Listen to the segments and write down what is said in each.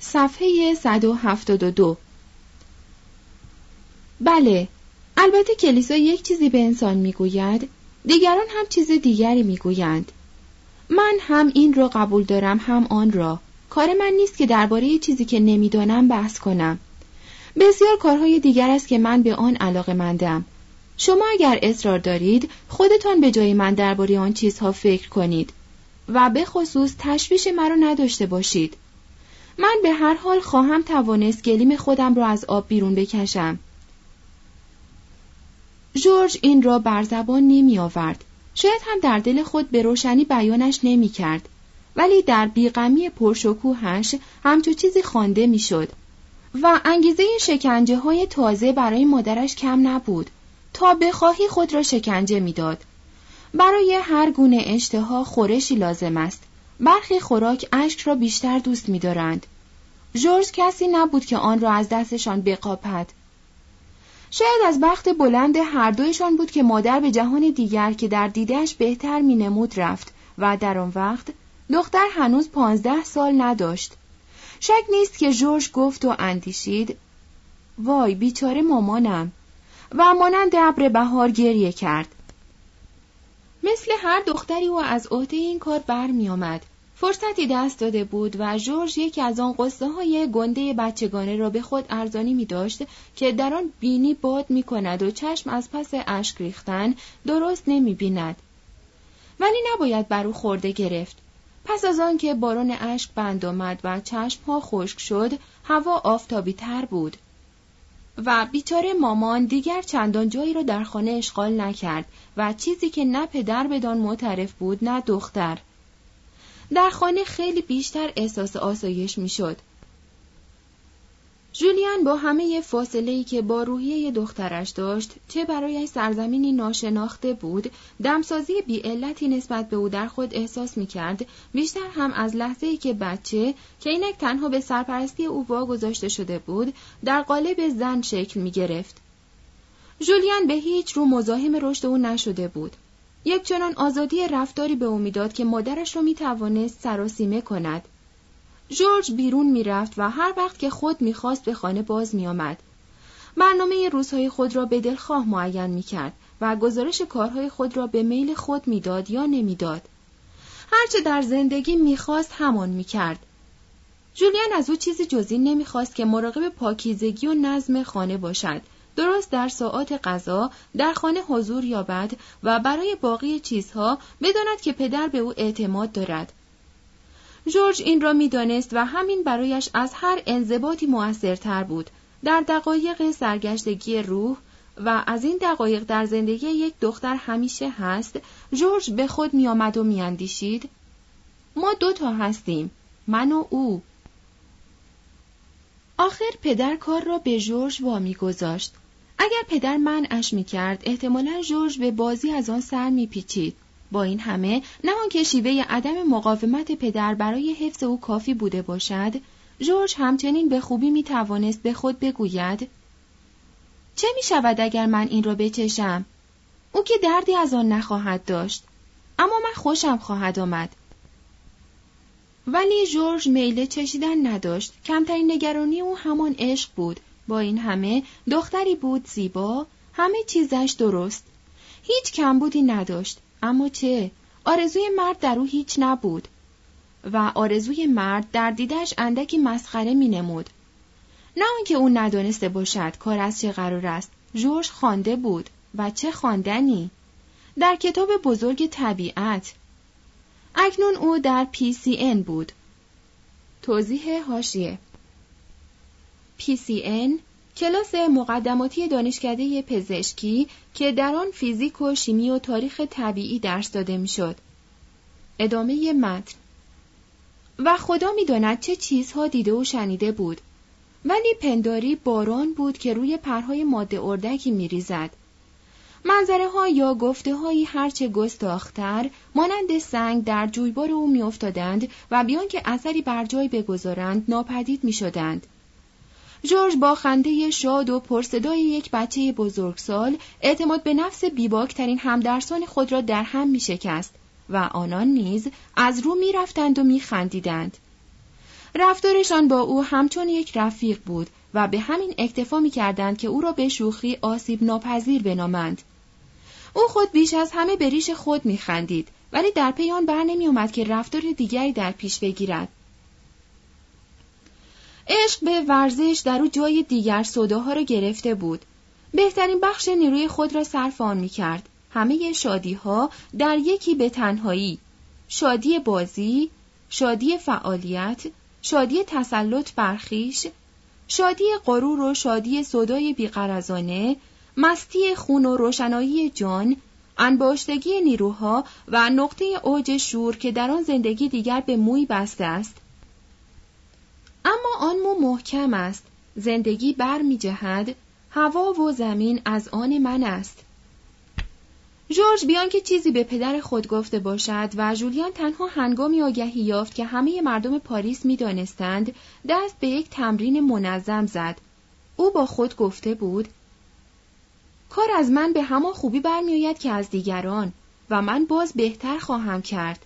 صفحه 172. بله، البته کلیسا یک چیزی به انسان میگوید، دیگران هم چیز دیگری میگویند. من هم این را قبول دارم هم آن را. کار من نیست که درباره چیزی که نمیدانم بحث کنم. بسیار کارهای دیگر است که من به آن علاقه‌مندم. شما اگر اصرار دارید خودتان به جای من درباره آن چیزها فکر کنید و به خصوص تشویش مرا نداشته باشید. من به هر حال خواهم توانست گلیم خودم را از آب بیرون بکشم. ژورژ این را بر زبان نمی آورد. شاید هم در دل خود به روشنی بیانش نمی کرد. ولی در بیغمی پرشکوهش همچو چیزی خوانده می شد. و انگیزه شکنجه های تازه برای مادرش کم نبود. تا بخواهی خود را شکنجه می داد. برای هر گونه اشتها خورشی لازم است. برخی خوراک اشک را بیشتر دوست می دارند. ژورژ کسی نبود که آن را از دستشان بقاپد. شاید از بخت بلند هر دویشان بود که مادر به جهان دیگر که در دیدهش بهتر می نمود رفت و در آن وقت دختر هنوز 15 سال نداشت. شک نیست که ژورژ گفت و اندیشید وای بیچاره مامانم و مانند ابر بهار گریه کرد. مثل هر دختری او از عهده این کار برمی آمد. فرصتی دست داده بود و ژورژ یکی از آن قصه های گنده بچگانه را به خود ارزانی می داشت که در آن بینی باد می کند و چشم از پس اشک ریختن درست نمی بیند. ولی نباید بر او خورده گرفت. پس از آن که باران اشک بند آمد و چشم ها خشک شد، هوا آفتابی تر بود. و بیچاره مامان دیگر چندان جایی را در خانه اشغال نکرد و چیزی که نه پدر بدان معترف بود نه دختر. در خانه خیلی بیشتر احساس آسایش میشد. ژولیان با همه فاصله‌ای که با روحیه دخترش داشت، چه برایش سرزمینی ناشناخته بود، دمسازی بی‌علتی نسبت به او در خود احساس می‌کرد، بیشتر هم از لحظه‌ای که بچه که اینک تنها به سرپرستی او واگذاشته شده بود، در قالب زن شکل می‌گرفت. ژولیان به هیچ رو مزاحم رشد او نشده بود. یک چنان آزادی رفتاری به او میداد که مادرش را می‌توانست سراسیمه کند. ژورژ بیرون می‌رفت و هر وقت که خود می‌خواست به خانه باز می‌آمد. برنامه روزهای خود را به دلخواه معین می‌کرد و گزارش کارهای خود را به میل خود می‌داد یا نمی‌داد. هرچه در زندگی می‌خواست همان می‌کرد. ژولیان از او چیزی جز این نمی‌خواست که مراقب پاکیزگی و نظم خانه باشد. درست در ساعات غذا در خانه حضور یابد و برای باقی چیزها بداند که پدر به او اعتماد دارد. ژورژ این را می‌دانست و همین برایش از هر انضباطی مؤثرتر بود. در دقایق سرگشتگی روح و از این دقایق در زندگی یک دختر همیشه هست، ژورژ به خود می‌آمد و می‌اندیشید ما 2 هستیم، من و او. آخر پدر کار را به ژورژ وامی‌گذاشت. اگر پدر منعش می‌کرد، احتمالاً ژورژ به بازی از آن سر می‌پیچید. با این همه، نه آنکه شیوه عدم مقاومت پدر برای حفظ او کافی بوده باشد، ژورژ همچنین به خوبی می‌توانست به خود بگوید چه می‌شود اگر من این را بچشم؟ او که دردی از آن نخواهد داشت، اما من خوشم خواهد آمد. ولی ژورژ میل چشیدن نداشت. کمترین نگرانی او همان عشق بود. با این همه دختری بود زیبا، همه چیزش درست. هیچ کمبودی نداشت. اما چه؟ آرزوی مرد در او هیچ نبود. و آرزوی مرد در دیدش اندکی مسخره می نمود. نه آنکه او ندانسته باشد کار از چه قرار است. ژورژ خوانده بود. و چه خواندنی! در کتاب بزرگ طبیعت. اکنون او در PCN بود. توضیح حاشیه: PCN کلاس مقدماتی دانشکده پزشکی که در آن فیزیک و شیمی و تاریخ طبیعی درس داده میشد. ادامه متن. و خدا می‌داند چه چیزها دیده و شنیده بود. ولی پنداری باران بود که روی پرهای ماده اردکی می‌ریزد. منظره ها یا گفته هایی هرچه گستاختر مانند سنگ در جویبار او می‌افتادند و بیان که اثری بر جای بگذارند ناپدید می‌شدند. ژورژ با خنده شاد و پرصدای یک بچه بزرگسال اعتماد به نفس بیباکترین همدرسان خود را در هم می‌شکست و آنان نیز از رو می‌رفتند و می‌خندیدند. رفتارشان با او همچون یک رفیق بود و به همین اکتفا می‌کردند که او را به شوخی آسیب ناپذیر بنامند. او خود بیش از همه به ریش خود می‌خندید، ولی در پی آن بر نمی‌آمد که رفتار دیگری در پیش بگیرد. عشق به ورزش در او جای دیگر سوداها را گرفته بود. بهترین بخش نیروی خود را صرف آن می‌کرد. همه شادی‌ها در یکی به تنهایی، شادی بازی، شادی فعالیت، شادی تسلط بر خویش، شادی غرور و شادی سودای بی‌غرضانه، مستی خون و روشنایی جان، انباشتگی نیروها و نقطه اوج شور که در آن زندگی دیگر به موی بسته است. اما آن مو محکم است، زندگی بر می جهد، هوا و زمین از آن من است. ژورژ بیان که چیزی به پدر خود گفته باشد و ژولیان تنها هنگامی آگهی یافت که همه مردم پاریس می دانستند، دست به یک تمرین منظم زد. او با خود گفته بود: کار از من به همان خوبی برمی آید که از دیگران و من باز بهتر خواهم کرد.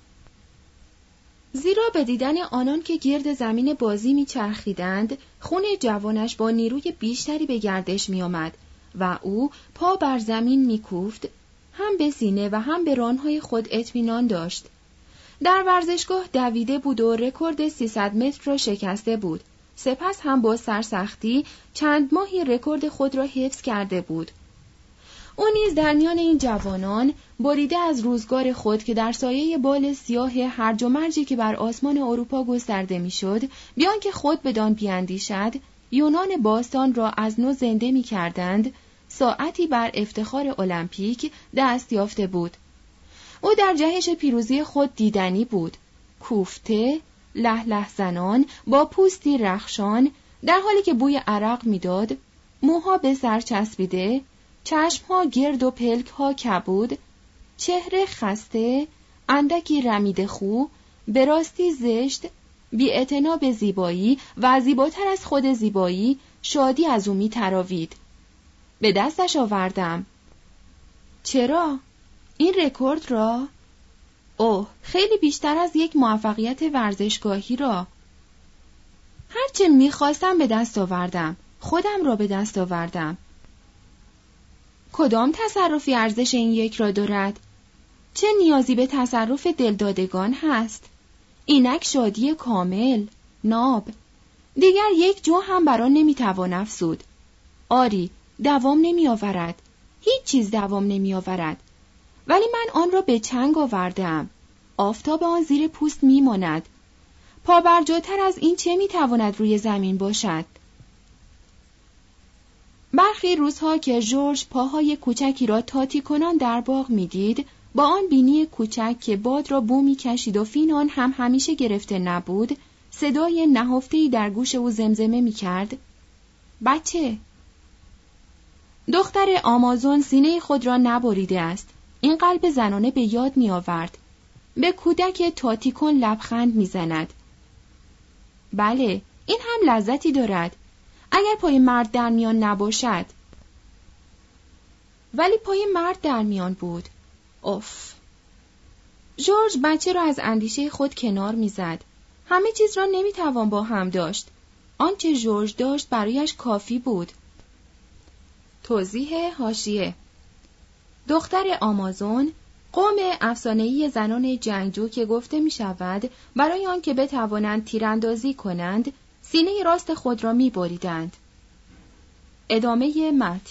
زیرا به دیدن آنان که گرد زمین بازی می‌چرخیدند، خون جوانش با نیروی بیشتری به گردش می‌آمد و او پا بر زمین می‌کوفت، هم به سینه و هم به ران‌های خود اطمینان داشت. در ورزشگاه دویده بود و رکورد 300 متر را شکسته بود. سپس هم با سرسختی چند ماهی رکورد خود را حفظ کرده بود. او نیز در میان این جوانان بریده از روزگار خود که در سایه بال سیاه هرج و مرجی که بر آسمان اروپا گسترده میشد، بیان که خود بدان بیاندیشد، یونان باستان را از نو زنده می‌کردند، ساعتی بر افتخار المپیک دست یافته بود. او در جهش پیروزی خود دیدنی بود، کوفته، لهله زنان، با پوستی رخشان، در حالی که بوی عرق میداد، موها به سر چسبیده، چشمها گرد و پلکها کبود، چهره خسته، اندکی رمیده خو، به راستی زشت، بی‌اعتنا به زیبایی و زیباتر از خود زیبایی، شادی از او می‌تراوید. به دستش آوردم. چرا؟ این رکورد را؟ اوه، خیلی بیشتر از یک موفقیت ورزشگاهی را. هرچه می‌خواستم به دست آوردم، خودم را به دست آوردم. کدام تصرفی ارزش این یک را دارد؟ چه نیازی به تصرف دلدادگان هست؟ اینک شادی کامل، ناب. دیگر یک جو هم بر آن نمیتوان افزود. آری، دوام نمی آورد. هیچ چیز دوام نمی آورد. ولی من آن را به چنگ آوردم. آفتاب آن زیر پوست می ماند. پابرجاتر از این چه می تواند روی زمین باشد؟ برخی روزها که ژورژ پاهای کوچکی را تاتی کنان در باغ می‌دید، با آن بینی کوچک که باد را بو می‌کشید و فین آن هم همیشه گرفته نبود، صدای نهفته‌ای در گوش او زمزمه می‌کرد: بچه! دختر آمازون سینه خود را نبریده است. این قلب زنانه به یاد می‌آورد. به کودک تاتی کن لبخند می‌زند. بله، این هم لذتی دارد. اگر پای مرد در میان نباشد. ولی پای مرد در میان بود. اوف. ژورژ بچه را از اندیشه خود کنار میزد. همه چیز را نمیتوان با هم داشت. آنچه ژورژ داشت برایش کافی بود. توضیح حاشیه: دختر آمازون، قوم افسانه‌ای زنان جنگجو که گفته می شود برای آن که بتوانند تیراندازی کنند، سینه راست خود را می بریدند. ادامه متن.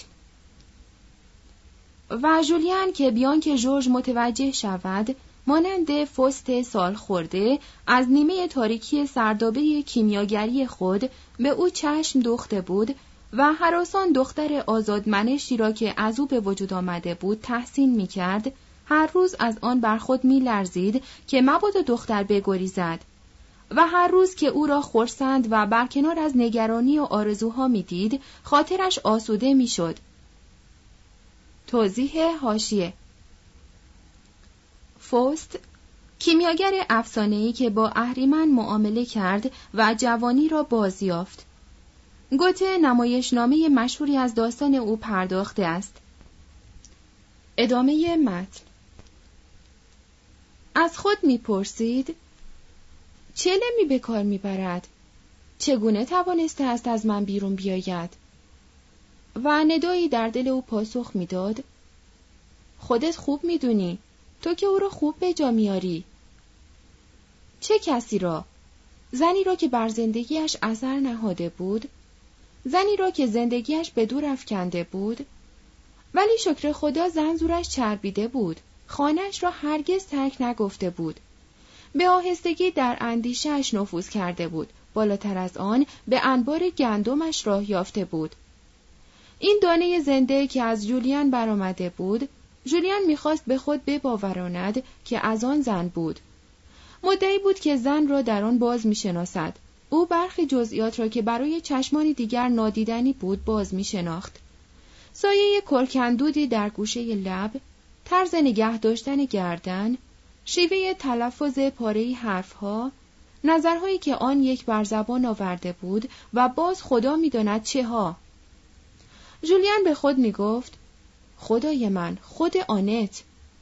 و ژولیان که بیان که ژورژ متوجه شود، مانند فست سال خورده از نیمه تاریکی سردابه کیمیاگری خود به او چشم دوخته بود و هراسان دختر آزادمنشی را که از او به وجود آمده بود تحسین می کرد، هر روز از آن بر خود می لرزید که مبادا دختر بگریزد و هر روز که او را خرسند و برکنار از نگرانی و آرزوها می دید، خاطرش آسوده می شد. توضیح حاشیه: فوست، کیمیاگر افسانه‌ای که با اهریمن معامله کرد و جوانی را بازیافت. گوته نمایشنامه مشهوری از داستان او پرداخته است. ادامه متن. از خود می‌پرسید چه علمی به کار می‌برد؟ چگونه توانسته است از من بیرون بیاید؟ و ندایی در دل او پاسخ میداد: خودت خوب میدونی، تو که او را خوب به جا میاری. چه کسی را؟ زنی را که بر زندگیش اثر نهاده بود، زنی را که زندگیش به دور افکنده بود. ولی شکر خدا زن زورش چربیده بود، خانه‌اش را هرگز ترک نگفته بود، به آهستگی در اندیشه‌اش نفوذ کرده بود، بالاتر از آن به انبار گندمش راه یافته بود. این دانه زنده که از جولیان برآمده بود، جولیان می‌خواست به خود بباوراند که از آن زن بود. مدعی بود که زن را در آن باز می‌شناسد. او برخی جزئیات را که برای چشمانی دیگر نادیدنی بود باز می‌شناخت. سایه کرکندودی در گوشه لب، طرز نگه داشتن گردن، شیوه تلفظ پاره‌ای حرف‌ها، نظرهایی که آن یک بر زبان آورده بود و باز خدا می‌داند چه ها. جولیان به خود می‌گفت: خدای من، خود آنت.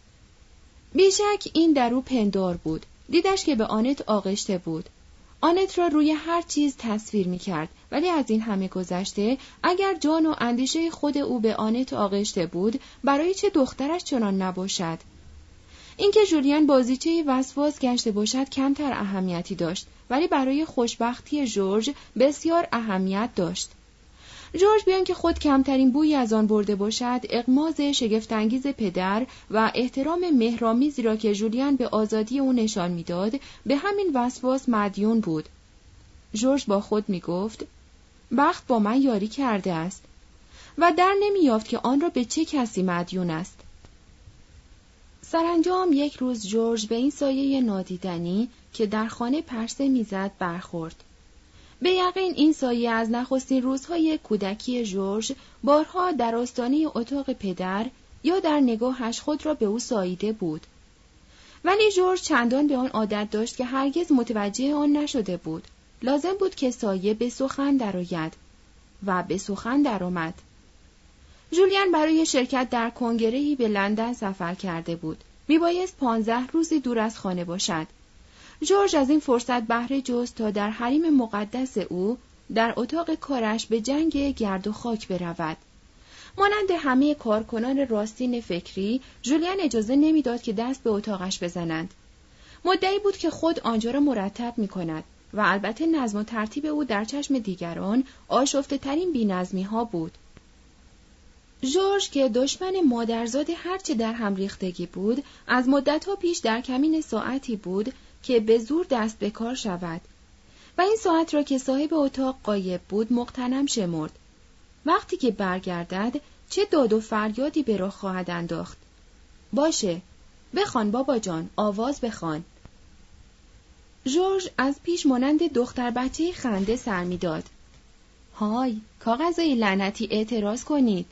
بیشک این در او پندار بود. دیدش که به آنت آغشته بود. آنت را روی هر چیز تصویر می‌کرد، ولی از این همه گذشته اگر جان و اندیشه خود او به آنت آغشته بود، برای چه دخترش چنان نباشد؟ اینکه جولیان بازیچه وسواس گشته باشد کمتر اهمیتی داشت، ولی برای خوشبختی ژورژ بسیار اهمیت داشت. ژورژ بیان که خود کمترین بویی از آن برده باشد، اغماض شگفت‌انگیز پدر و احترام مهرآمیزی را که جولیان به آزادی او نشان می‌داد، به همین وسواس مدیون بود. ژورژ با خود می‌گفت: بخت با من یاری کرده است، و در نمی‌یافت که آن را به چه کسی مدیون است. سرانجام یک روز ژورژ به این سایه نادیدنی که در خانه پرسه می‌زد برخورد. به یقین این سایه از نخستین روزهای کودکی ژورژ بارها در آستانه اتاق پدر یا در نگاهش خود را به او ساییده بود. ولی ژورژ چندان به آن عادت داشت که هرگز متوجه آن نشده بود. لازم بود که سایه به سخن درآید و به سخن درآمد. جولیان برای شرکت در کنگره‌ای به لندن سفر کرده بود. میبایست 15 روزی دور از خانه باشد. ژورژ از این فرصت بهره جست تا در حریم مقدس او در اتاق کارش به جنگ گرد و خاک برود. مانند همه کارکنان راستین فکری، جولیان اجازه نمیداد که دست به اتاقش بزنند. مدعی بود که خود آنجا را مرتب می‌کند و البته نظم و ترتیب او در چشم دیگران آشفته‌ترین بی‌نظمی‌ها بود. ژورژ که دشمن مادرزاد هرچه در هم ریختگی بود، از مدت‌ها پیش در کمین ساعتی بود که به زور دست به کار شود و این ساعت را که صاحب اتاق غایب بود مغتنم شمرد. وقتی که برگردد چه داد و فریادی به راه خواهد انداخت. باشه، بخوان بابا جان، آواز بخوان. ژورژ از پیش مانند دختر بچه خنده سر می‌داد. های، کاغذای لعنتی اعتراض کنید.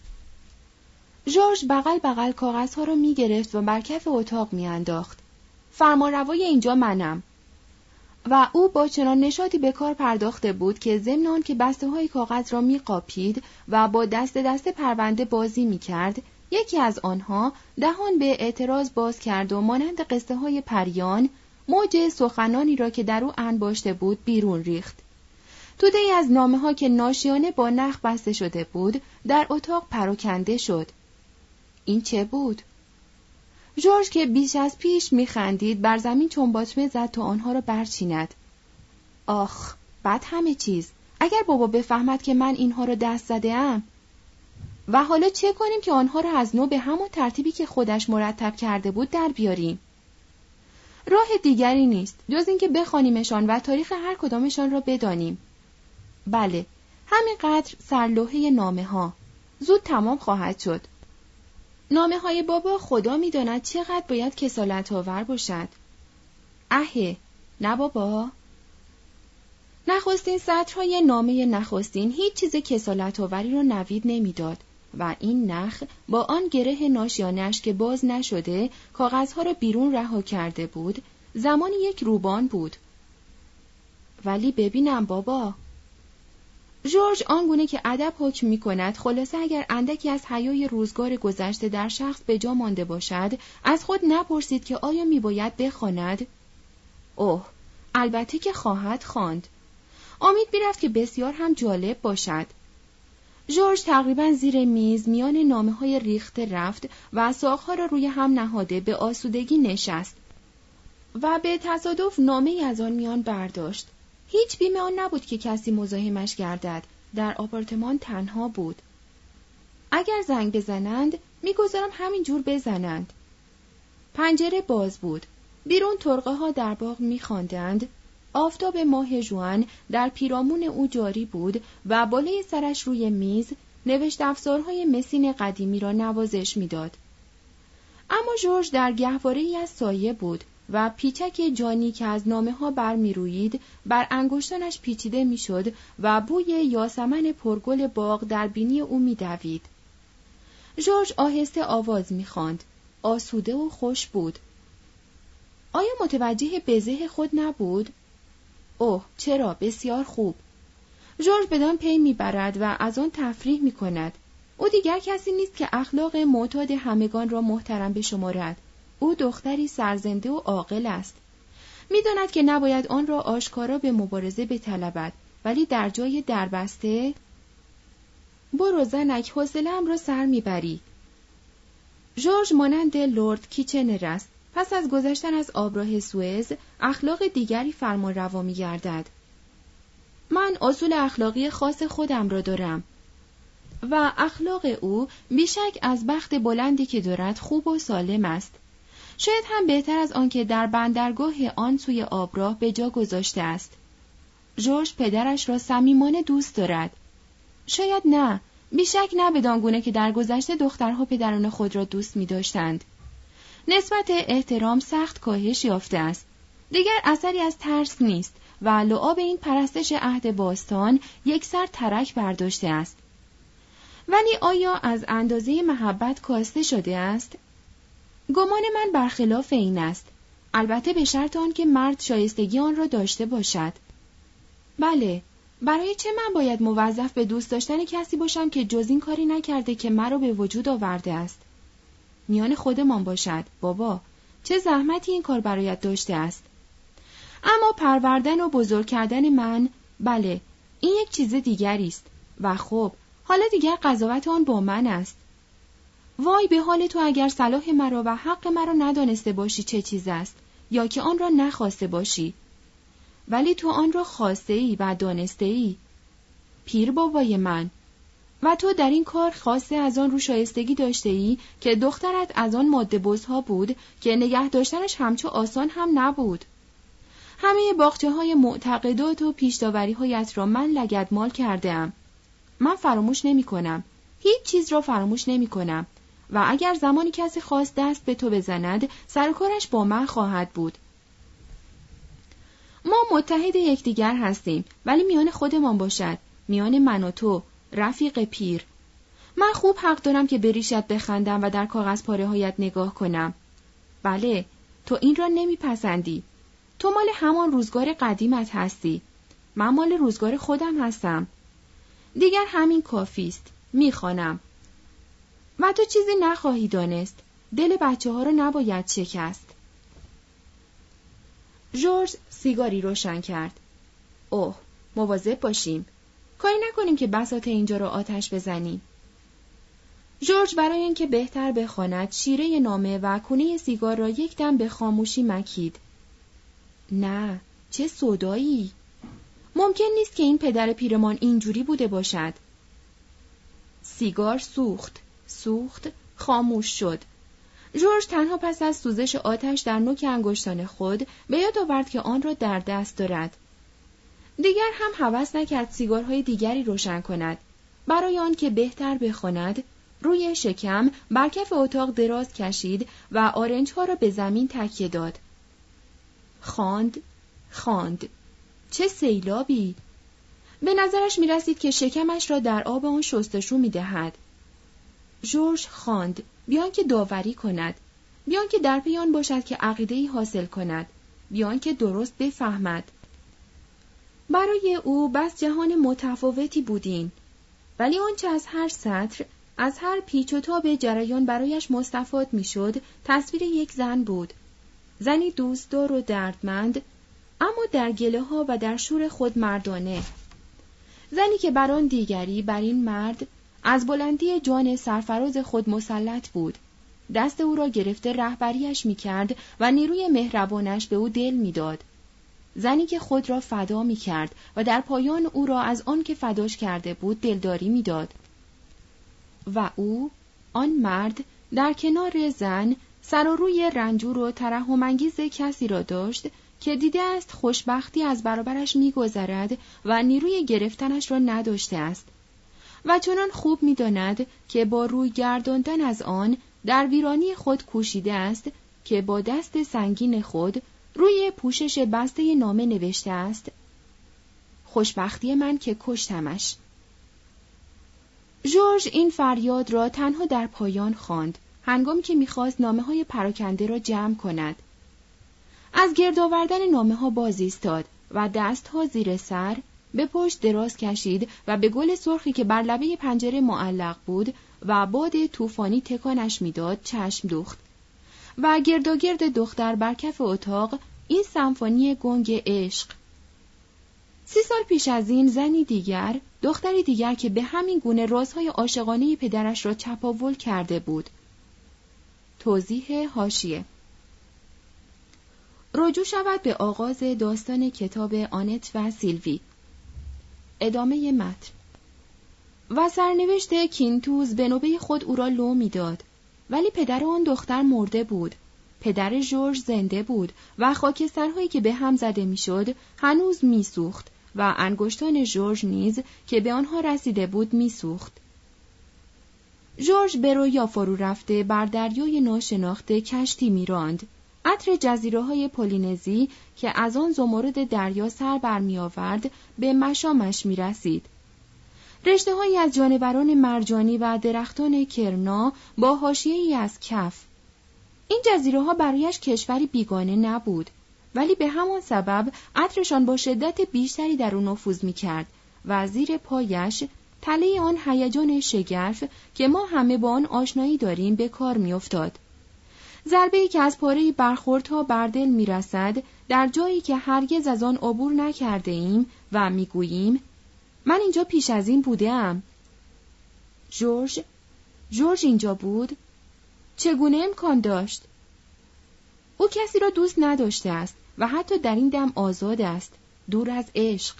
ژورژ بغل بغل کاغذها را می‌گرفت و بر کف اتاق می‌انداخت. فرمانروای اینجا منم. و او با چنان نشاطی به کار پرداخته بود که ضمن آن که بسته‌های کاغذ را می‌قاپید و با دست پرونده بازی می‌کرد، یکی از آنها دهان به اعتراض باز کرد و مانند قصه‌های پریان موج سخنانی را که در او انباشته بود بیرون ریخت. توده‌ای از نامه‌ها که ناشیانه با نخ بسته شده بود در اتاق پراکنده شد. این چه بود؟ ژورژ که بیش از پیش می‌خندید بر زمین چنباتمه زد تا آنها را برچیند. آخ، بد همه چیز. اگر بابا بفهمد که من اینها را دست زده‌ام. و حالا چه کنیم که آنها را از نو به همون ترتیبی که خودش مرتب کرده بود در بیاریم؟ راه دیگری نیست جز اینکه بخوانیمشان و تاریخ هر کدامشان را بدانیم. بله، همینقدر سرلوحه نامه‌ها. زود تمام خواهد شد. نامه‌های بابا خدا می‌داند چقدر باید کسالت‌آور باشد. اهه، نه بابا؟ نخستین سطرهای نامه نخستین هیچ چیز کسالت‌آوری را نوید نمی‌داد و این نخ با آن گره ناشیانش که باز نشده کاغذها را بیرون رها کرده بود، زمانی یک روبان بود. ولی ببینم بابا. ژورژ آنگونه که ادب حکم می‌کند، خلاصه اگر اندکی از حیای روزگار گذشته در شخص به جا مانده باشد، از خود نپرسید که آیا می‌باید بخواند؟ اوه، البته که خواهد خواند. امید می‌رفت که بسیار هم جالب باشد. ژورژ تقریباً زیر میز میان نامه‌های ریخته رفت و ساق‌ها را روی هم نهاده به آسودگی نشست و به تصادف نامه‌ای از آن میان برداشت. هیچ بیم آن نبود که کسی مزاحمش گردد. در آپارتمان تنها بود. اگر زنگ بزنند می‌گذارم همین جور بزنند. پنجره باز بود. بیرون ترقه‌ها در باغ می‌خواندند. آفتاب ماه ژوئن در پیرامون او جاری بود و بالای سرش روی میز نوشت افزارهای مسین قدیمی را نوازش می‌داد. اما ژورژ در گهواره‌ای از سایه بود و پیچک جانی که از نامه‌ها برمی‌رویید بر انگشتانش پیچیده می‌شد و بوی یاسمن پرگل باغ در بینی او می‌دوید. ژورژ آهسته آواز می‌خواند. آسوده و خوش بود. آیا متوجه بزه خود نبود؟ اوه، چرا؟ بسیار خوب. ژورژ بدان پی می‌برد و از آن تفریح می‌کند. او دیگر کسی نیست که اخلاق معتاد همگان را محترم بشمارد. او دختری سرزنده و عاقل است. می‌داند که نباید آن را آشکارا به مبارزه بطلبد، ولی در جای دربسته برو زنک، حوصله‌ام را سر می‌بری. ژورژ مانند لرد کیچنر است. پس از گذشتن از آبراه سوئز اخلاق دیگری فرمانروا می‌گردد. من اصول اخلاقی خاص خودم را دارم و اخلاق او بیشک از بخت بلندی که دارد خوب و سالم است. شاید هم بهتر از آن که در بندرگاه آن سوی آبراه به جا گذاشته است. ژورژ پدرش را صمیمانه دوست دارد. شاید نه، بیشک نه بدانگونه که در گذشته دخترها پدران خود را دوست می داشتند. نسبت احترام سخت کاهش یافته است. دیگر اثری از ترس نیست و لعاب این پرستش عهد باستان یک سر ترک برداشته است. ولی آیا از اندازه محبت کاسته شده است؟ گمان من برخلاف این است. البته به شرط آن که مرد شایستگی آن را داشته باشد. بله، برای چه من باید موظف به دوست داشتن کسی باشم که جز این کاری نکرده که مرا به وجود آورده است؟ میان خودمان باشد بابا، چه زحمتی این کار برایت داشته است. اما پروردن و بزرگ کردن من، بله، این یک چیز دیگری است. و خب حالا دیگر قضاوت آن با من است. وای به حال تو اگر صلاح مرا و حق مرا ندانسته باشی چه چیز است، یا که آن را نخواسته باشی. ولی تو آن را خواسته ای و دانسته ای. پیر بابای من، و تو در این کار خواسته از آن رو شایستگی داشته ای که دخترت از آن ماده بزها بود که نگه داشتنش همچو آسان هم نبود. همه باغچه های معتقدات و پیشداوری هایت را من لگدمال کردم. من فراموش نمی کنم. هیچ چیز را فراموش نمی کنم. و اگر زمانی کسی خواست دست به تو بزند، سرکارش با من خواهد بود. ما متحد یکدیگر هستیم، ولی میان خودمان باشد، میان من و تو، رفیق پیر. من خوب حق دارم که به ریشت بخندم و در کاغذ پاره هایت نگاه کنم. بله، تو این را نمیپسندی. تو مال همان روزگار قدیمت هستی. من مال روزگار خودم هستم. دیگر همین کافی است. میخوانم. و تو چیزی نخواهی دانست. دل بچه ها را نباید شکست. ژورژ سیگاری روشن کرد. اوه، مواظب باشیم. کاری نکنیم که بساط اینجا را آتش بزنیم. ژورژ برای اینکه بهتر بخواند شیره نامه و کونه سیگار را یک دم به خاموشی مکید. نه، چه سودایی! ممکن نیست که این پدر پیرمان اینجوری بوده باشد. سیگار سوخت، خاموش شد. ژورژ تنها پس از سوزش آتش در نوک انگشتان خود به یاد آورد که آن را در دست دارد. دیگر هم هوس نکرد سیگارهای دیگری روشن کند. برای آن که بهتر بخواند، روی شکم بر کف اتاق دراز کشید و آرنج‌ها را به زمین تکیه داد. خواند. چه سیلابی! به نظرش می رسید که شکمش را در آب آن شستشو می دهد. ژورژ خواند، بیان که داوری کند، بیان که در پی آن باشد که عقیده‌ای حاصل کند، بیان که درست بفهمد. برای او بس جهان متفاوتی بودیم، ولی آنچه از هر سطر، از هر پیچ و تاب جریان برایش مستفاد میشد، تصویر یک زن بود. زنی دوستدار و دردمند، اما نمود در گله ها و در شور خود مردانه. زنی که بر آن دیگری بر این مرد از بلندی جان سرفراز خود مسلط بود، دست او را گرفته رهبریش می‌کرد و نیروی مهربانش به او دل می‌داد. زنی که خود را فدا می‌کرد و در پایان او را از آن که فداش کرده بود دلداری می‌داد. و او، آن مرد، در کنار زن سر و روی رنجور و ترحم‌انگیز کسی را داشت که دیده است خوشبختی از برابرش می‌گذرد و نیروی گرفتنش را نداشته است و چنان خوب می‌داند که با روی گرداندن از آن در ویرانی خود کوشیده است که با دست سنگین خود روی پوشش بسته نامه نوشته است: خوشبختی من که کشتمش. ژورژ این فریاد را تنها در پایان خواند، هنگامی که می‌خواست نامه‌های پراکنده را جمع کند. از گرد آوردن نامه‌ها باز ایستاد و دست‌ها زیر سر به پشت دراز کشید و به گل سرخی که بر لبه پنجره معلق بود و باد طوفانی تکانش می‌داد چشم دوخت و گرداگرد دختر بر کف اتاق این سمفونی گنگ عشق. 30 سال پیش از این زنی دیگر، دختری دیگر که به همین گونه رازهای عاشقانه پدرش را چپاول کرده بود. توضیح حاشیه: رجوع شود به آغاز داستان کتاب آنت و سیلوی. ادامه متن. و سرنوشت کینتوز به نوبه خود او را لو می‌داد، ولی پدر آن دختر مرده بود. پدر ژورژ زنده بود و خاکسترهایی که به هم زده می‌شد هنوز می‌سوخت و انگشتان ژورژ نیز که به آنها رسیده بود می‌سوخت. ژورژ به رویا فرو رفته بر دریای ناشناخته کشتی می‌راند. عطر جزیره‌های پولینزی که از آن زمرد دریا سر برمی‌آورد به مشامش می‌رسید. رشته‌هایی از جانوران مرجانی و درختان کرنا با حاشیه‌ای از کف. این جزیره‌ها برایش کشوری بیگانه نبود، ولی به همان سبب عطرشان با شدت بیشتری در او نفوذ می‌کرد و زیر پایش تله آن هیجان شگرف که ما همه با آن آشنایی داریم به کار می‌افتاد. ضربه‌ای که از پاره برخوردها بر دل می‌رسد در جایی که هرگز از آن عبور نکرده ایم و می‌گوییم من اینجا پیش از این بودم. ژورژ اینجا بود؟ چگونه امکان داشت؟ او کسی را دوست نداشته است و حتی در این دم آزاد است، دور از عشق.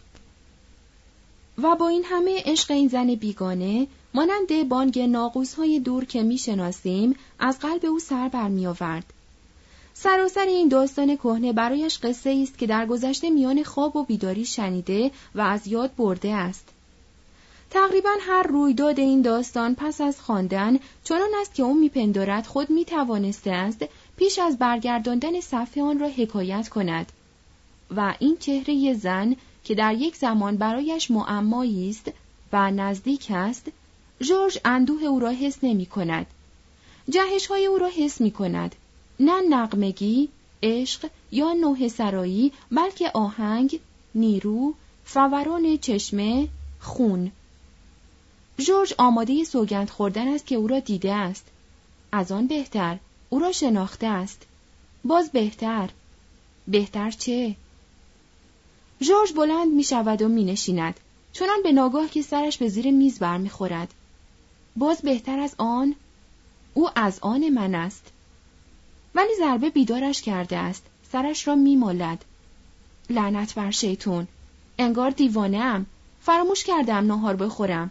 و با این همه عشق این زن بیگانه، مانند بانگ ناقوس‌های دور که می‌شناسیم، از قلب او سر برمی‌آورد. سراسر این داستان کهنه برایش قصه است که در گذشته میان خواب و بیداری شنیده و از یاد برده است. تقریباً هر رویداد این داستان پس از خواندن چنان است که او میپندارد خود میتوانسته است پیش از برگرداندن صفحه آن را حکایت کند و این چهره زن که در یک زمان برایش معمایی است و نزدیک است، ژورژ اندوه او را حس نمی کند. جهش‌های او را حس می کند، نه نغمگی، عشق یا نوحه سرایی، بلکه آهنگ، نیرو، فوران چشمه، خون. ژورژ آماده سوگند خوردن است که او را دیده است. از آن بهتر، او را شناخته است. باز بهتر. بهتر چه؟ ژورژ بلند می شود و می نشیند، چنان به ناگاه که سرش به زیر میز بر می خورد. باز بهتر از آن؟ او از آن من است. ولی ضربه بیدارش کرده است، سرش را می مالد. لعنت بر شیطون، انگار دیوانه‌ام، فراموش کردم ناهار بخورم.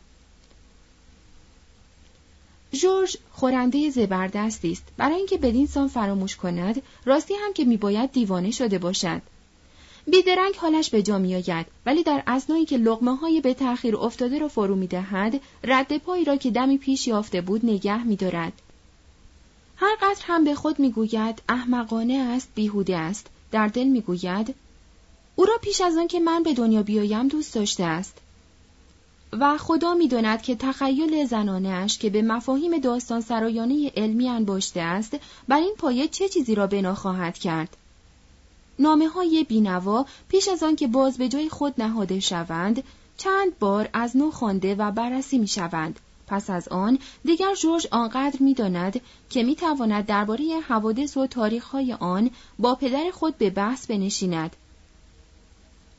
ژورژ خورنده زبردستی است، برای اینکه بدین سان فراموش کند، راستی هم که میباید دیوانه شده باشد. بیدرنگ حالش به جا میآید، ولی در اثنایی که لقمه‌های به تأخیر افتاده را فرو میدهد، رد پایی را که دمی پیش یافته بود نگه میدارد. هر قدر هم به خود میگوید احمقانه است، بیهوده است، در دل میگوید او را پیش از آن که من به دنیا بیایم دوست داشته است. و خدا می‌داند که تخیل زنانه‌اش که به مفاهیم داستان سرایانه علمی انباشته است، بر این پایه چه چیزی را بنا خواهد کرد. نامه‌های بی‌نوا پیش از آن که باز به جای خود نهاده شوند، چند بار از نو خوانده و بررسی می‌شوند. پس از آن دیگر ژورژ آنقدر می‌داند که می‌تواند درباره حوادث و تاریخ‌های آن با پدر خود به بحث بنشیند.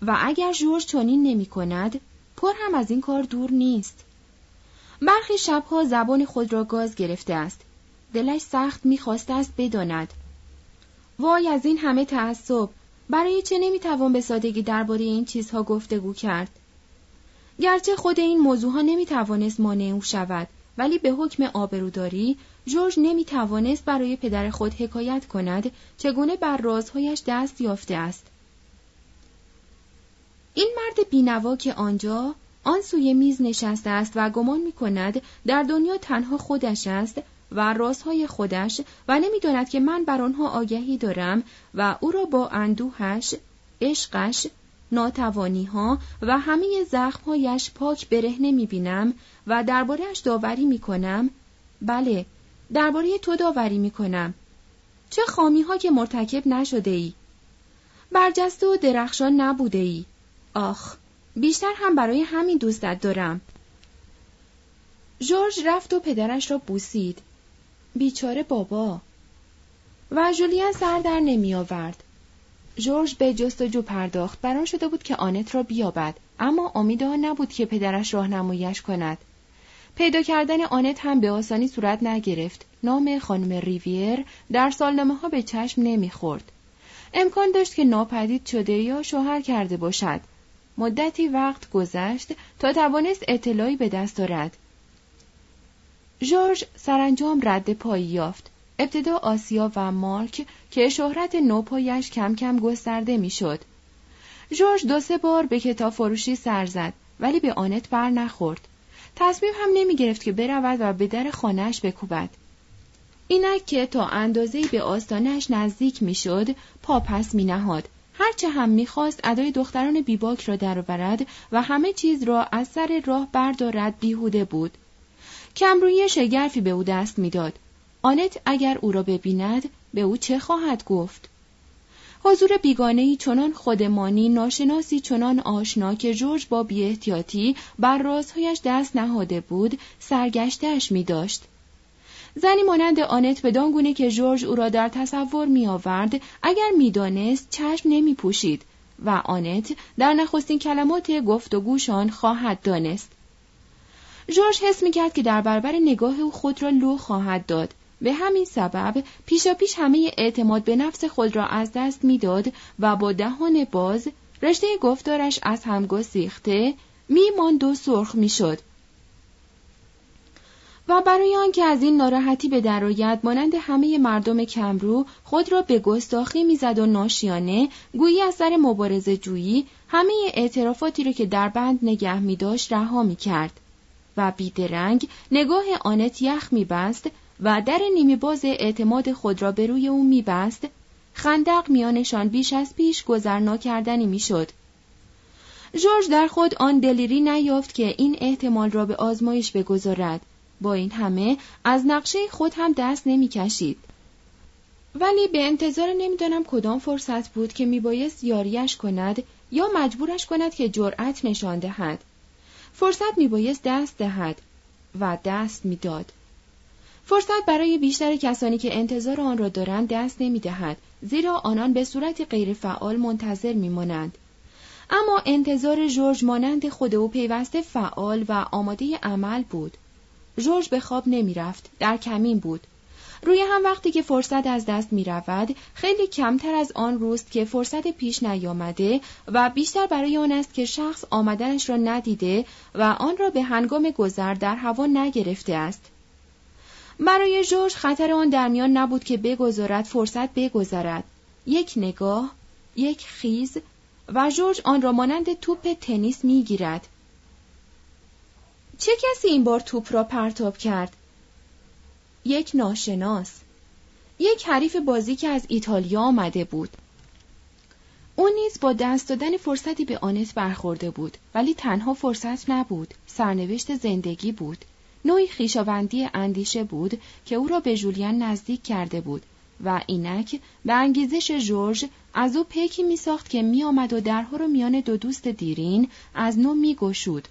و اگر ژورژ چنین نمی‌کند، پر هم از این کار دور نیست. برخی شب‌ها زبان خود را گاز گرفته است. دلش سخت می‌خواسته است بداند. وای از این همه تعصب، برای چه نمی‌توان به سادگی درباره این چیزها گفتگو کرد؟ گرچه خود این موضوعها نمی‌توانست مانع او شود، ولی به حکم آبروداری ژورژ نمی‌توانست برای پدر خود حکایت کند چگونه بر رازهایش دست یافته است. این مرد بینوا که آنجا آن سوی میز نشسته است و گمان می‌کند در دنیا تنها خودش است و رازهای خودش و نمی‌داند که من بر آنها آگهی دارم و او را با اندوهش، عشقش، ناتوانی‌ها و همه زخم‌هایش پاک برهنه می‌بینم و درباره‌اش داوری می‌کنم. بله، درباره تو داوری می‌کنم. چه خامی‌ها که مرتکب نشده‌ای. برجسته و درخشان نبوده‌ای. آخ، بیشتر هم برای همین دوستت دارم. ژورژ رفت و پدرش را بوسید. بیچاره بابا. و ژولین سر در نمی آورد. ژورژ به جستجو پرداخت. بران شده بود که آنت را بیابد، اما امید آن نبود که پدرش راهنماییش کند. پیدا کردن آنت هم به آسانی صورت نگرفت. نام خانم ریویر در سالنامه‌ها به چشم نمی‌خورد. امکان داشت که ناپدید شده یا شوهر کرده باشد. مدتی وقت گذشت تا توانست اطلاعی به دست آورد. ژورژ سرانجام رد پایی یافت. ابتدا آسیا و مارک که شهرت نوپایش کم کم گسترده میشد. ژورژ 2-3 بار به کتاب فروشی سر زد، ولی به آنت بر نخورد. تصمیم هم نمی گرفت که برود و به در خانه‌اش بکوبد. اینک که تا اندازه‌ای به آستانه‌اش نزدیک میشد، پا پس می نهاد. هرچه هم می‌خواست ادای دختران بیباک را درآورد و همه چیز را از سر راه بردارد بیهوده بود. کمرویی شگرفی به او دست می‌داد. آنت اگر او را ببیند به او چه خواهد گفت؟ حضور بیگانه‌ای چنان خودمانی، ناشناسی چنان آشنا که ژورژ با بی‌احتیاطی بر رازهایش دست نهاده بود، سرگشته‌اش می‌داشت. زنی مانند آنت بدان گونه که ژورژ او را در تصور می‌آورد، اگر می‌دانست چشم نمی‌پوشید و آنت در نخستین کلمات گفتگوشان خواهد دانست. ژورژ حس می‌کرد که در برابر نگاه او خود را لو خواهد داد. به همین سبب پیشاپیش همه اعتماد به نفس خود را از دست می‌داد و با دهان باز رشته گفتارش از هم گسیخته می‌ماند و سرخ می‌شد. و برای آنکه از این ناراحتی به درآید، مانند همه مردم کمرو خود را به گستاخی می‌زد و ناشیانه گویی از سر مبارزه جویی همه اعترافاتی را که در بند نگه می‌داشت رها می‌کرد و بیدرنگ نگاه آنت یخ می‌بست و در نیمه باز اعتماد خود را به روی او می‌بست. خندق میانشان بیش از پیش گذر ناکردنی می‌شد. ژورژ در خود آن دلیری نیافت که این احتمال را به آزمایش بگذارد. با این همه از نقشه خود هم دست نمی‌کشید. ولی به انتظار نمی‌دانم کدام فرصت بود که میبایست یاریش کند یا مجبورش کند که جرأت نشان دهد. فرصت میبایست دست دهد و دست میداد. فرصت برای بیشتر کسانی که انتظار آن را دارند دست نمی‌دهد، زیرا آنان به صورت غیر فعال منتظر می‌مانند. اما انتظار ژورژ مانند خود او پیوسته فعال و آماده عمل بود. ژورژ به خواب نمی‌رفت، در کمین بود. روی هم وقتی که فرصت از دست می‌رود، خیلی کمتر از آن روست که فرصت پیش نیامده و بیشتر برای آن است که شخص آمدنش را ندیده و آن را به هنگام گذر در هوا نگرفته است. برای ژورژ خطر آن در میان نبود که بگذارد فرصت بگذرد. یک نگاه، یک خیز و ژورژ آن را مانند توپ تنیس می‌گیرد. چه کسی این بار توپ را پرتاب کرد؟ یک ناشناس. یک حریف بازی که از ایتالیا آمده بود. او نیز با دست دادن فرصتی به آنت برخورده بود، ولی تنها فرصت نبود، سرنوشت زندگی بود. نوعی خویشاوندی اندیشه بود که او را به ژولین نزدیک کرده بود و اینک به انگیزش ژورژ از او پیکی می ساخت که می آمد و درها را میان دو دوست دیرین از نو می گشود.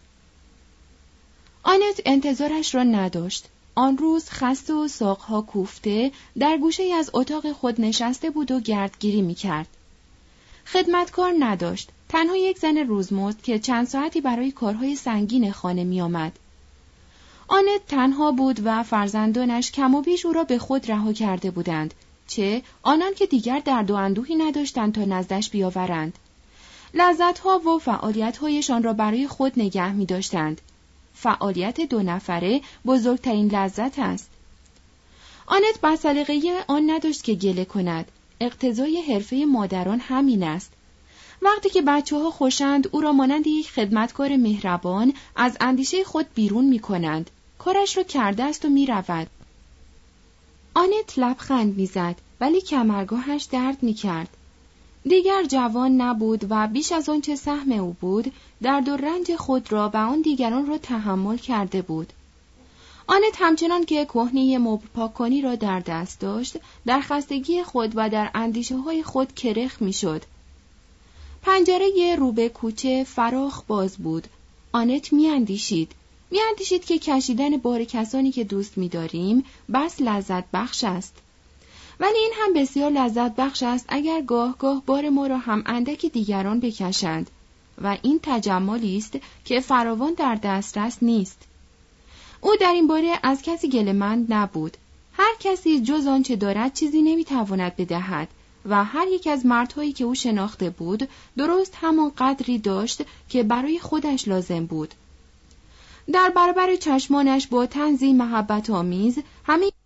آنت انتظارش را نداشت. آن روز خسته و ساقها کوفته در گوشه از اتاق خود نشسته بود و گردگیری می کرد. خدمتکار نداشت، تنها یک زن روزمزد که چند ساعتی برای کارهای سنگین خانه می آمد. آنت تنها بود و فرزندانش کم و بیش او را به خود رها کرده بودند، چه آنان که دیگر درد و اندوهی نداشتند تا نزدش بیاورند. لذت‌ها و فعالیت‌هایشان را برای خود نگه می‌داشتند. فعالیت 2 نفره بزرگترین لذت است. آنت بر سلیقه آن نداشت که گله کند. اقتضای حرفه مادران همین است. وقتی که بچه‌ها خوشند او را مانند یک خدمتکار مهربان از اندیشه خود بیرون می‌کنند. کارش را کرده است و می‌رود. آنت لبخند می‌زد ولی کمرگاهش درد می‌کرد. دیگر جوان نبود و بیش از آنچه سهم او بود درد و رنج خود را و آن دیگران را تحمل کرده بود. آنت همچنان که کهنه مبل پاک‌کنی را در دست داشت در خستگی خود و در اندیشه‌های خود کرخ می‌شد. پنجره رو به کوچه فراخ باز بود. آنت می‌اندیشید که کشیدن بار کسانی که دوست می‌داریم بس لذت بخش است. ولی این هم بسیار لذت بخش است اگر گاه گاه بار ما را هم اندکی دیگران بکشند و این تجملی است که فراوان در دسترس نیست. او در این باره از کسی گله‌مند نبود. هر کسی جز آنچه دارد چیزی نمیتواند بدهد و هر یک از مردهایی که او شناخته بود درست همان قدری داشت که برای خودش لازم بود. در برابر چشمانش با طنزی محبت آمیز همه